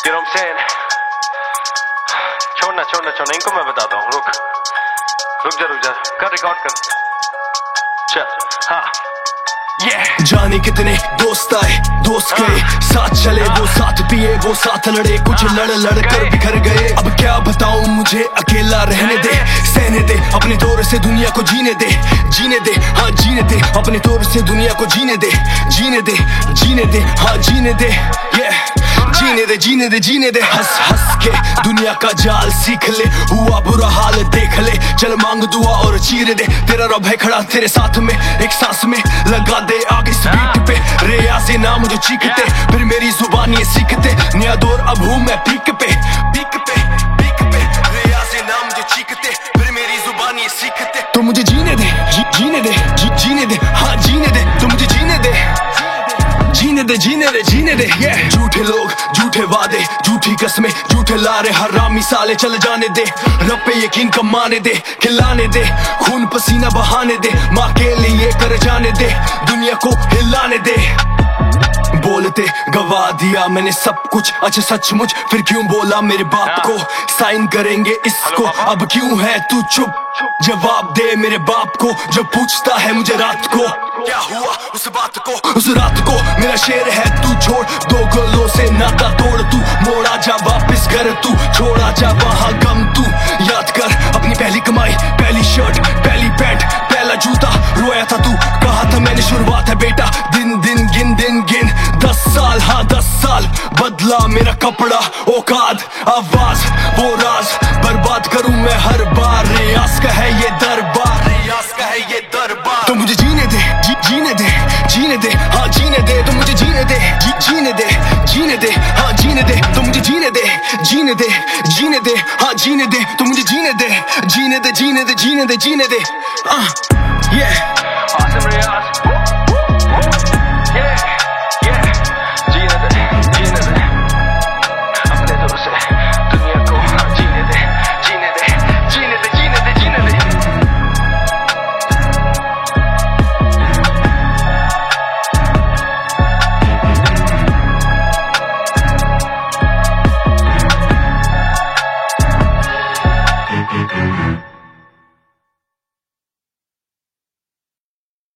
You know what I'm saying? छोड़ना इनको मैं बताता हूँ। रुक जा कर रिकॉर्ड कर। चल हाँ जाने कितने दोस्त आए दोस्त गए, साथ चले वो साथ पिए वो साथ लड़े, कुछ लड़ कर बिखर गए। अब क्या बताऊं मुझे अकेला रहने दे, सहने दे अपने दौर से दुनिया को जीने दे हाँ जीने दे अपने दौर से दुनिया को जीने दे हाँ जीने दे जीने दे हंस के दुनिया का जाल सीख ले, हुआ बुरा हाल देख ले, चल मांग दुआ और चीर दे। तेरा रब है खड़ा तेरे साथ में, एक सांस में लगा दे आगे इस बीट पे, रियाज़े नाम जो चीखते फिर मेरी जुबान ये सीखते, नया दौर अब हूँ मैं पीक पे रियाज़े नाम जो चीखते फिर मेरी जुबान ये सीखते। तो मुझे जीने दे हाँ जीने दे, तो मुझे जीने दे झूठे लोग झूठे वादे झूठी कस्में झूठे लारे हरामी साले चल जाने दे, रब पे यकीन कमाने दे, खिलाने दे खून पसीना बहाने दे, माँ के लिए कर जाने दे, दुनिया को हिलाने दे। बोलते गवा दिया मैंने सब कुछ, अच्छा सचमुच फिर क्यों बोला मेरे बाप को, साइन करेंगे इसको अब क्यों है तू चुप, जवाब दे मेरे बाप को जो पूछता है मुझे रात को क्या हुआ उस बात को, उस रात को। मेरा शेर है तू छोड़ दो गलों से नाता तोड़, तू मोड़ा जा वापिस घर, तू छोड़ा जा वहाँ गम, तू याद कर अपनी पहली कमाई, पहली शर्ट पहली पैंट पहला जूता, रोया था तू कहा था मैंने शुरुआत है बेटा, दिन गिन 10 साल हाँ 10 साल बदला मेरा कपड़ा औकात आवाज वो राज, बर्बाद करूं मैं हर बार, रियाज का है ये दरबार तो मुझे जीने दे हाँ जीने दे, तो मुझे जीने दे हाँ जीने दे, तो मुझे जीने दे हाँ जीने दे, तो मुझे जीने दे yeah आसिम रियाज